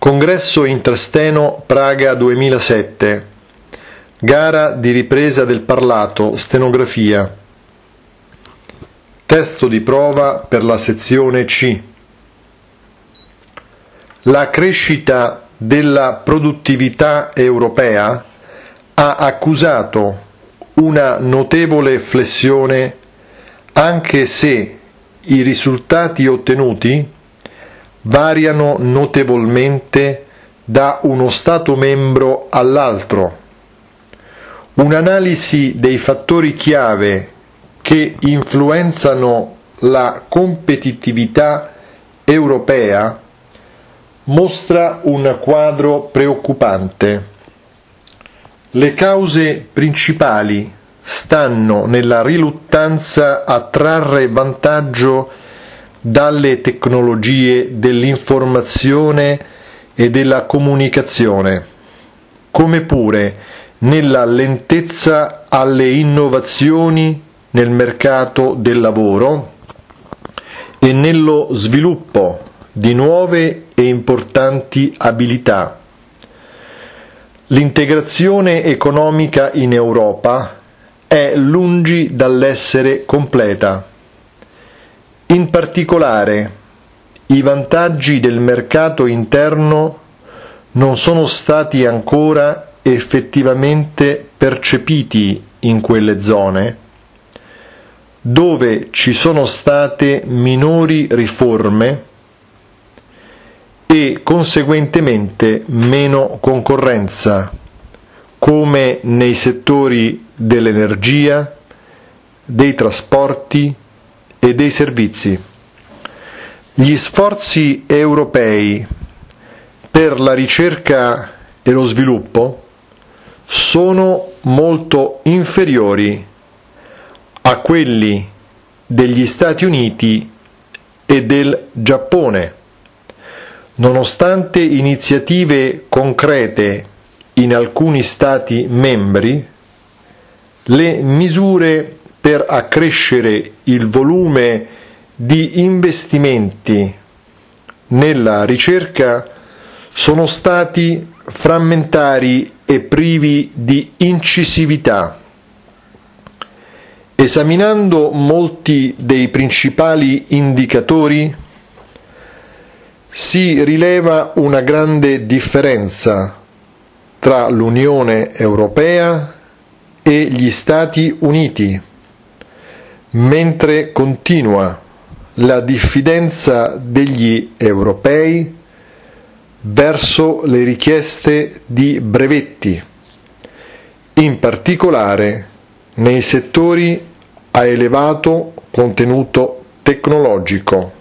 Congresso in Trasteno, Praga 2007. Gara di ripresa del parlato, stenografia. Testo di prova per la sezione C. La crescita della produttività europea ha accusato una notevole flessione, anche se i risultati ottenuti variano notevolmente da uno Stato membro all'altro. Un'analisi dei fattori chiave che influenzano la competitività europea mostra un quadro preoccupante. Le cause principali stanno nella riluttanza a trarre vantaggio dalle tecnologie dell'informazione e della comunicazione, come pure nella lentezza alle innovazioni nel mercato del lavoro e nello sviluppo di nuove e importanti abilità. L'integrazione economica in Europa è lungi dall'essere completa. In particolare, i vantaggi del mercato interno non sono stati ancora effettivamente percepiti in quelle zone, dove ci sono state minori riforme e conseguentemente meno concorrenza, come nei settori dell'energia, dei trasporti e dei servizi. Gli sforzi europei per la ricerca e lo sviluppo sono molto inferiori a quelli degli Stati Uniti e del Giappone, nonostante iniziative concrete in alcuni Stati membri. Le misure per accrescere il volume di investimenti nella ricerca sono stati frammentari e privi di incisività. Esaminando molti dei principali indicatori, si rileva una grande differenza tra l'Unione Europea e gli Stati Uniti, mentre continua la diffidenza degli europei verso le richieste di brevetti, in particolare nei settori a elevato contenuto tecnologico.